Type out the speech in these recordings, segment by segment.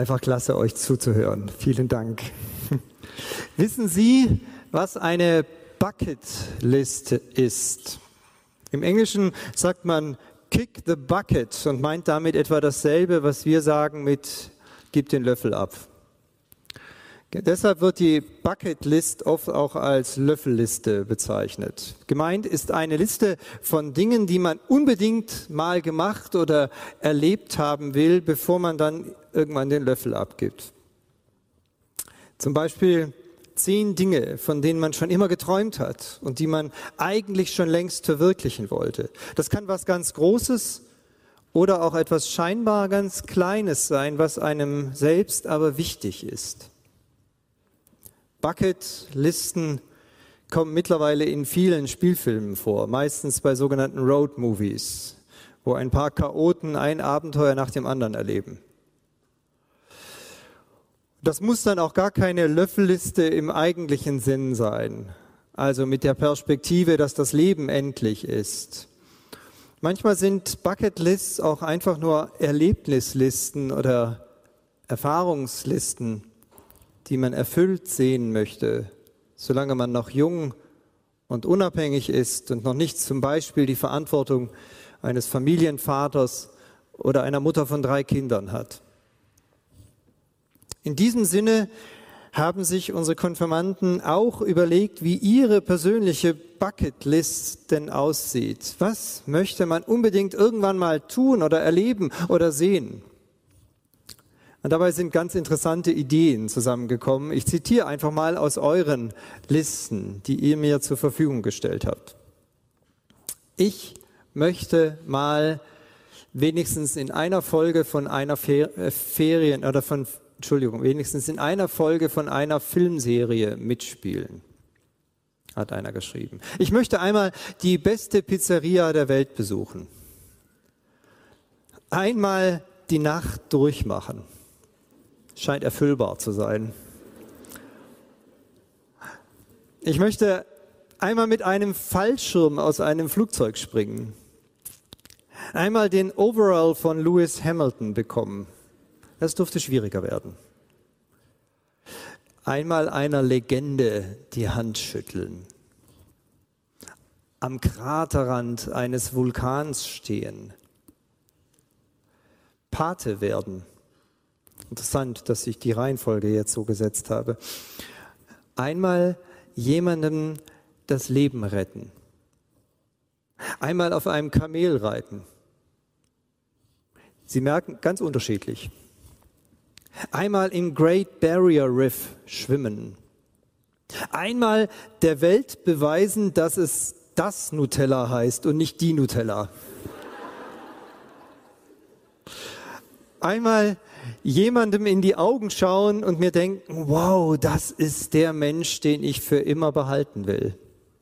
Einfach klasse, euch zuzuhören. Vielen Dank. Wissen Sie, was eine Bucketlist ist? Im Englischen sagt man kick the bucket und meint damit etwa dasselbe, was wir sagen mit gib den Löffel ab. Deshalb wird die Bucketlist oft auch als Löffelliste bezeichnet. Gemeint ist eine Liste von Dingen, die man unbedingt mal gemacht oder erlebt haben will, bevor man dann irgendwann den Löffel abgibt. Zum Beispiel 10 Dinge, von denen man schon immer geträumt hat und die man eigentlich schon längst verwirklichen wollte. Das kann was ganz Großes oder auch etwas scheinbar ganz Kleines sein, was einem selbst aber wichtig ist. Bucketlisten kommen mittlerweile in vielen Spielfilmen vor, meistens bei sogenannten Road Movies, wo ein paar Chaoten ein Abenteuer nach dem anderen erleben. Das muss dann auch gar keine Löffelliste im eigentlichen Sinn sein, also mit der Perspektive, dass das Leben endlich ist. Manchmal sind Bucketlists auch einfach nur Erlebnislisten oder Erfahrungslisten, die man erfüllt sehen möchte, solange man noch jung und unabhängig ist und noch nicht zum Beispiel die Verantwortung eines Familienvaters oder einer Mutter von 3 Kindern hat. In diesem Sinne haben sich unsere Konfirmanden auch überlegt, wie ihre persönliche Bucketlist denn aussieht. Was möchte man unbedingt irgendwann mal tun oder erleben oder sehen? Und dabei sind ganz interessante Ideen zusammengekommen. Ich zitiere einfach mal aus euren Listen, die ihr mir zur Verfügung gestellt habt. Ich möchte mal wenigstens in einer Folge von einer wenigstens in einer Folge von einer Filmserie mitspielen, hat einer geschrieben. Ich möchte einmal die beste Pizzeria der Welt besuchen. Einmal die Nacht durchmachen. Scheint erfüllbar zu sein. Ich möchte einmal mit einem Fallschirm aus einem Flugzeug springen. Einmal den Overall von Lewis Hamilton bekommen. Das dürfte schwieriger werden. Einmal einer Legende die Hand schütteln. Am Kraterrand eines Vulkans stehen. Pate werden. Interessant, dass ich die Reihenfolge jetzt so gesetzt habe. Einmal jemandem das Leben retten. Einmal auf einem Kamel reiten. Sie merken, ganz unterschiedlich. Einmal im Great Barrier Reef schwimmen. Einmal der Welt beweisen, dass es das Nutella heißt und nicht die Nutella. Einmal jemandem in die Augen schauen und mir denken, wow, das ist der Mensch, den ich für immer behalten will.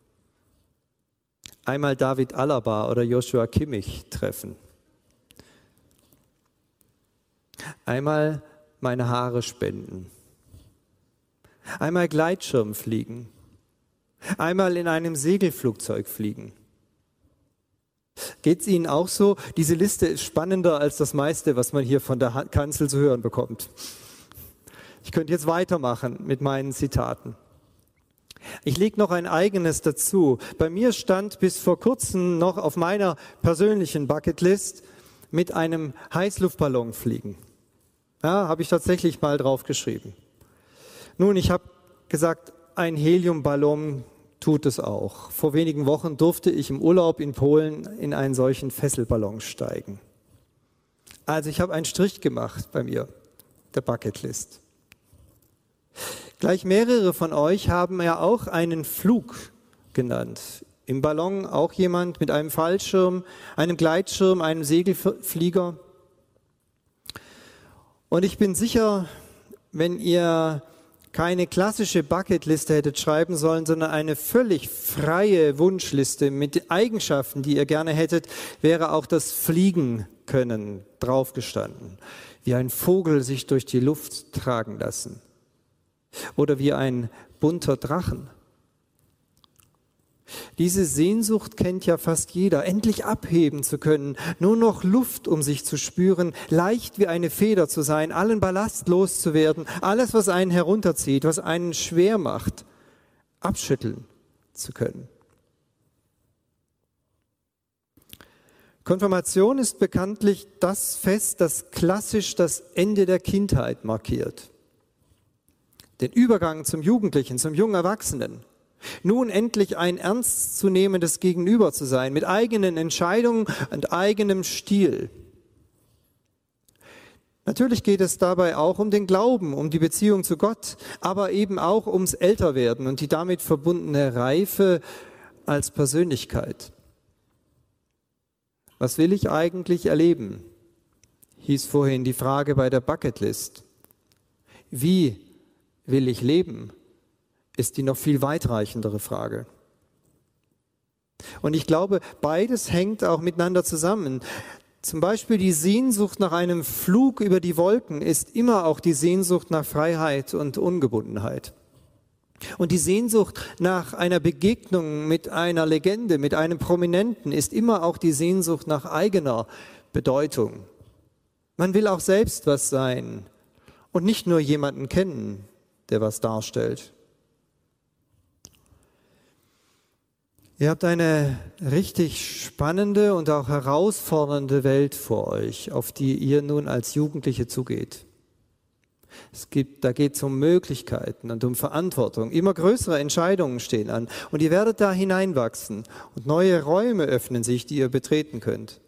Einmal David Alaba oder Joshua Kimmich treffen. Einmal meine Haare spenden. Einmal Gleitschirm fliegen. Einmal in einem Segelflugzeug fliegen. Geht es Ihnen auch so? Diese Liste ist spannender als das meiste, was man hier von der Kanzel zu hören bekommt. Ich könnte jetzt weitermachen mit meinen Zitaten. Ich lege noch ein eigenes dazu. Bei mir stand bis vor kurzem noch auf meiner persönlichen Bucketlist mit einem Heißluftballon fliegen. Ja, habe ich tatsächlich mal drauf geschrieben. Nun, ich habe gesagt, ein Heliumballon tut es auch. Vor wenigen Wochen durfte ich im Urlaub in Polen in einen solchen Fesselballon steigen. Also ich habe einen Strich gemacht bei mir, der Bucketlist. Gleich mehrere von euch haben ja auch einen Flug genannt. Im Ballon auch jemand mit einem Fallschirm, einem Gleitschirm, einem Segelflieger. Und ich bin sicher, wenn ihr keine klassische Bucketliste hättet schreiben sollen, sondern eine völlig freie Wunschliste mit Eigenschaften, die ihr gerne hättet, wäre auch das Fliegen können draufgestanden. Wie ein Vogel sich durch die Luft tragen lassen. Oder wie ein bunter Drachen. Diese Sehnsucht kennt ja fast jeder, endlich abheben zu können, nur noch Luft um sich zu spüren, leicht wie eine Feder zu sein, allen Ballast loszuwerden, alles, was einen herunterzieht, was einen schwer macht, abschütteln zu können. Konfirmation ist bekanntlich das Fest, das klassisch das Ende der Kindheit markiert. Den Übergang zum Jugendlichen, zum jungen Erwachsenen. Nun endlich ein ernstzunehmendes Gegenüber zu sein, mit eigenen Entscheidungen und eigenem Stil. Natürlich geht es dabei auch um den Glauben, um die Beziehung zu Gott, aber eben auch ums Älterwerden und die damit verbundene Reife als Persönlichkeit. Was will ich eigentlich erleben? Hieß vorhin die Frage bei der Bucketlist. Wie will ich leben? Ist die noch viel weitreichendere Frage. Und ich glaube, beides hängt auch miteinander zusammen. Zum Beispiel die Sehnsucht nach einem Flug über die Wolken ist immer auch die Sehnsucht nach Freiheit und Ungebundenheit. Und die Sehnsucht nach einer Begegnung mit einer Legende, mit einem Prominenten ist immer auch die Sehnsucht nach eigener Bedeutung. Man will auch selbst was sein und nicht nur jemanden kennen, der was darstellt. Ihr habt eine richtig spannende und auch herausfordernde Welt vor euch, auf die ihr nun als Jugendliche zugeht. Da geht es um Möglichkeiten und um Verantwortung. Immer größere Entscheidungen stehen an und ihr werdet da hineinwachsen und neue Räume öffnen sich, die ihr betreten könnt.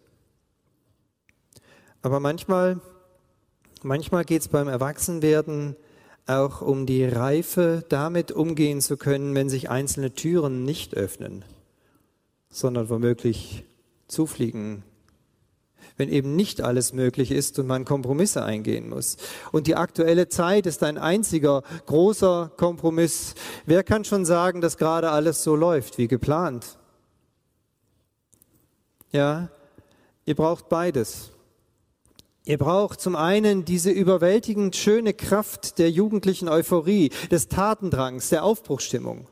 Aber manchmal geht es beim Erwachsenwerden auch um die Reife, damit umgehen zu können, wenn sich einzelne Türen nicht öffnen, sondern womöglich zufliegen, wenn eben nicht alles möglich ist und man Kompromisse eingehen muss. Und die aktuelle Zeit ist ein einziger großer Kompromiss. Wer kann schon sagen, dass gerade alles so läuft wie geplant? Ja, ihr braucht beides. Ihr braucht zum einen diese überwältigend schöne Kraft der jugendlichen Euphorie, des Tatendrangs, der Aufbruchsstimmung.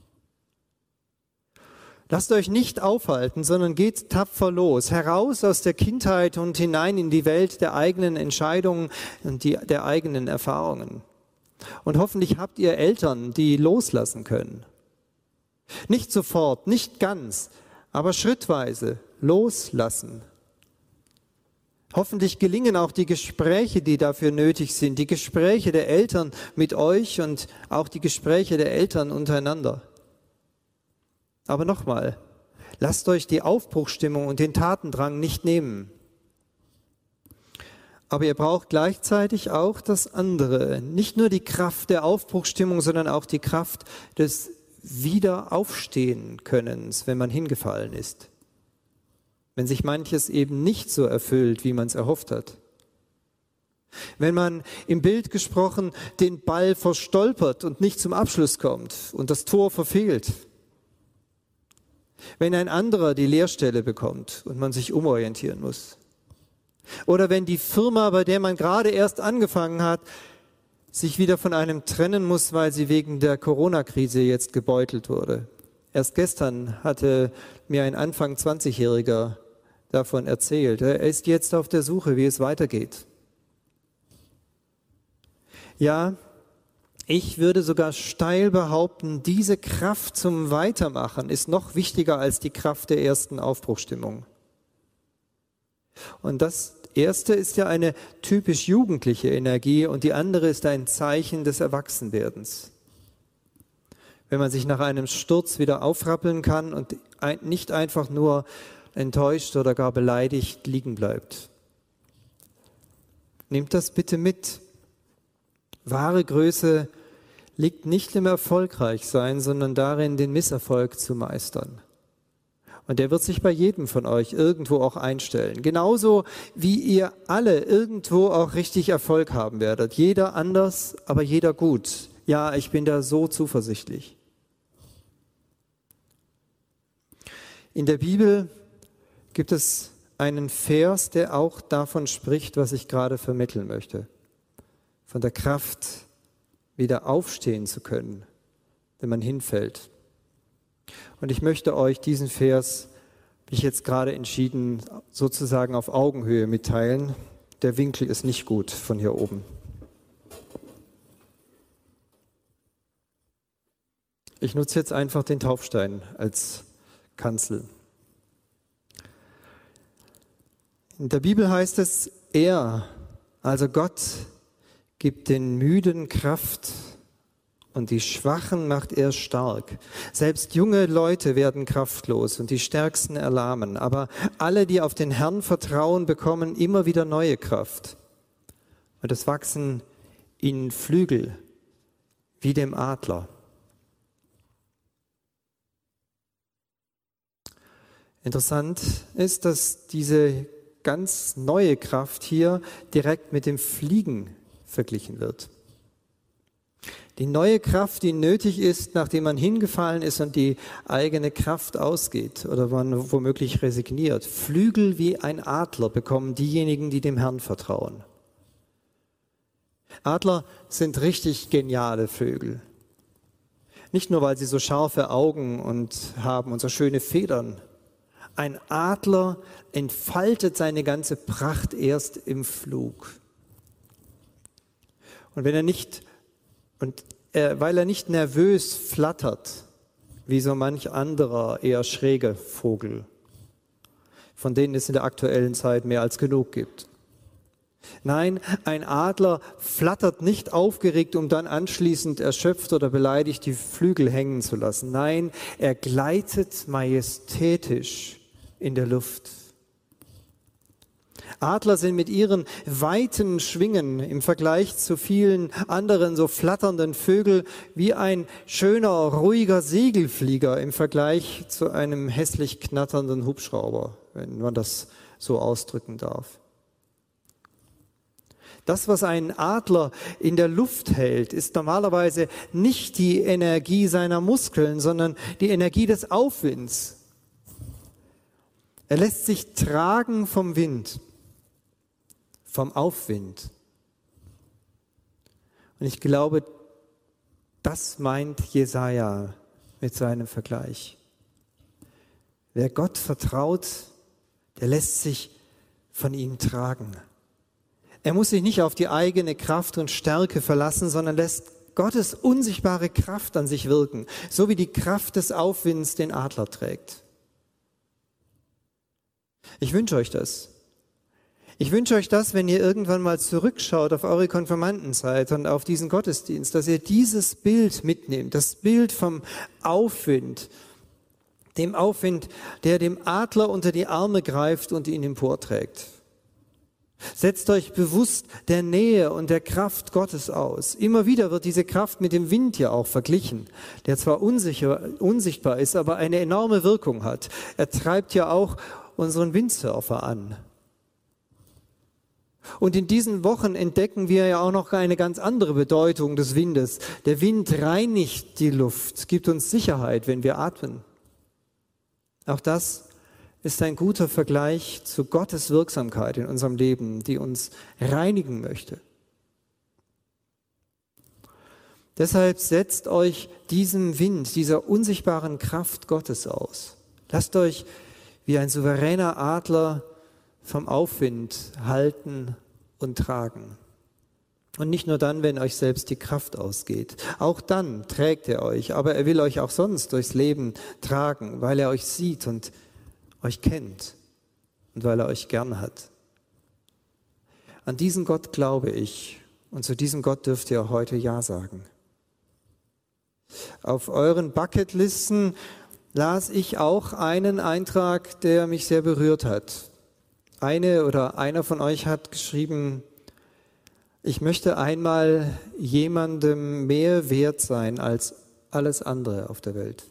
Lasst euch nicht aufhalten, sondern geht tapfer los, heraus aus der Kindheit und hinein in die Welt der eigenen Entscheidungen und der eigenen Erfahrungen. Und hoffentlich habt ihr Eltern, die loslassen können. Nicht sofort, nicht ganz, aber schrittweise loslassen. Hoffentlich gelingen auch die Gespräche, die dafür nötig sind, die Gespräche der Eltern mit euch und auch die Gespräche der Eltern untereinander. Aber nochmal, lasst euch die Aufbruchsstimmung und den Tatendrang nicht nehmen. Aber ihr braucht gleichzeitig auch das andere, nicht nur die Kraft der Aufbruchsstimmung, sondern auch die Kraft des Wiederaufstehen-Könnens, wenn man hingefallen ist. Wenn sich manches eben nicht so erfüllt, wie man es erhofft hat. Wenn man im Bild gesprochen den Ball verstolpert und nicht zum Abschluss kommt und das Tor verfehlt. Wenn ein anderer die Lehrstelle bekommt und man sich umorientieren muss. Oder wenn die Firma, bei der man gerade erst angefangen hat, sich wieder von einem trennen muss, weil sie wegen der Corona-Krise jetzt gebeutelt wurde. Erst gestern hatte mir ein Anfang 20-Jähriger davon erzählt. Er ist jetzt auf der Suche, wie es weitergeht. Ja, ich würde sogar steil behaupten, diese Kraft zum Weitermachen ist noch wichtiger als die Kraft der ersten Aufbruchsstimmung. Und das erste ist ja eine typisch jugendliche Energie und die andere ist ein Zeichen des Erwachsenwerdens. Wenn man sich nach einem Sturz wieder aufrappeln kann und nicht einfach nur enttäuscht oder gar beleidigt liegen bleibt. Nehmt das bitte mit. Wahre Größe liegt nicht im Erfolgreichsein, sondern darin, den Misserfolg zu meistern. Und der wird sich bei jedem von euch irgendwo auch einstellen. Genauso wie ihr alle irgendwo auch richtig Erfolg haben werdet. Jeder anders, aber jeder gut. Ja, ich bin da so zuversichtlich. In der Bibel gibt es einen Vers, der auch davon spricht, was ich gerade vermitteln möchte. Von der Kraft, wieder aufstehen zu können, wenn man hinfällt. Und ich möchte euch diesen Vers, wie ich jetzt gerade entschieden, sozusagen auf Augenhöhe mitteilen. Der Winkel ist nicht gut von hier oben. Ich nutze jetzt einfach den Taufstein als Kanzel. In der Bibel heißt es, er, also Gott, gibt den Müden Kraft und die Schwachen macht er stark. Selbst junge Leute werden kraftlos und die Stärksten erlahmen. Aber alle, die auf den Herrn vertrauen, bekommen immer wieder neue Kraft. Und es wachsen ihnen Flügel wie dem Adler. Interessant ist, dass diese ganz neue Kraft hier direkt mit dem Fliegen verglichen wird. Die neue Kraft, die nötig ist, nachdem man hingefallen ist und die eigene Kraft ausgeht oder man womöglich resigniert. Flügel wie ein Adler bekommen diejenigen, die dem Herrn vertrauen. Adler sind richtig geniale Vögel. Nicht nur, weil sie so scharfe Augen haben und so schöne Federn. Ein Adler entfaltet seine ganze Pracht erst im Flug. Und weil er nicht nervös flattert, wie so manch anderer eher schräger Vogel, von denen es in der aktuellen Zeit mehr als genug gibt. Nein, ein Adler flattert nicht aufgeregt, um dann anschließend erschöpft oder beleidigt die Flügel hängen zu lassen. Nein, er gleitet majestätisch in der Luft. Adler sind mit ihren weiten Schwingen im Vergleich zu vielen anderen so flatternden Vögeln wie ein schöner, ruhiger Segelflieger im Vergleich zu einem hässlich knatternden Hubschrauber, wenn man das so ausdrücken darf. Das, was einen Adler in der Luft hält, ist normalerweise nicht die Energie seiner Muskeln, sondern die Energie des Aufwinds. Er lässt sich tragen vom Wind, vom Aufwind. Und ich glaube, das meint Jesaja mit seinem Vergleich. Wer Gott vertraut, der lässt sich von ihm tragen. Er muss sich nicht auf die eigene Kraft und Stärke verlassen, sondern lässt Gottes unsichtbare Kraft an sich wirken, so wie die Kraft des Aufwinds den Adler trägt. Ich wünsche euch das. Ich wünsche euch das, wenn ihr irgendwann mal zurückschaut auf eure Konfirmandenzeit und auf diesen Gottesdienst, dass ihr dieses Bild mitnehmt, das Bild vom Aufwind, dem Aufwind, der dem Adler unter die Arme greift und ihn emporträgt. Setzt euch bewusst der Nähe und der Kraft Gottes aus. Immer wieder wird diese Kraft mit dem Wind ja auch verglichen, der zwar unsichtbar ist, aber eine enorme Wirkung hat. Er treibt ja auch unseren Windsurfer an. Und in diesen Wochen entdecken wir ja auch noch eine ganz andere Bedeutung des Windes. Der Wind reinigt die Luft, gibt uns Sicherheit, wenn wir atmen. Auch das ist ein guter Vergleich zu Gottes Wirksamkeit in unserem Leben, die uns reinigen möchte. Deshalb setzt euch diesem Wind, dieser unsichtbaren Kraft Gottes aus. Lasst euch wie ein souveräner Adler vom Aufwind halten und tragen. Und nicht nur dann, wenn euch selbst die Kraft ausgeht. Auch dann trägt er euch, aber er will euch auch sonst durchs Leben tragen, weil er euch sieht und euch kennt und weil er euch gern hat. An diesen Gott glaube ich und zu diesem Gott dürft ihr heute Ja sagen. Auf euren Bucketlisten las ich auch einen Eintrag, der mich sehr berührt hat. Einer von euch hat geschrieben, ich möchte einmal jemandem mehr wert sein als alles andere auf der Welt.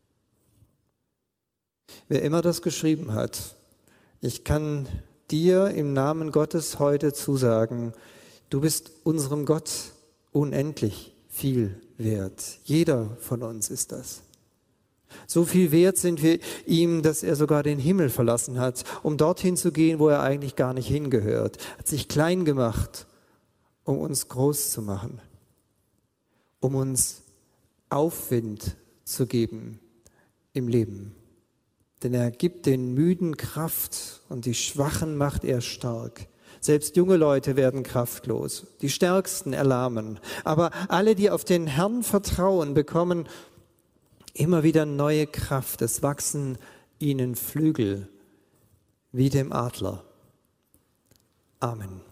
Wer immer das geschrieben hat, ich kann dir im Namen Gottes heute zusagen, du bist unserem Gott unendlich viel wert. Jeder von uns ist das. So viel wert sind wir ihm, dass er sogar den Himmel verlassen hat, um dorthin zu gehen, wo er eigentlich gar nicht hingehört. Hat sich klein gemacht, um uns groß zu machen, um uns Aufwind zu geben, im Leben. Denn er gibt den Müden Kraft und die Schwachen macht er stark. Selbst junge Leute werden kraftlos, die Stärksten erlahmen. Aber alle, die auf den Herrn vertrauen, bekommen immer wieder neue Kraft. Es wachsen ihnen Flügel wie dem Adler. Amen.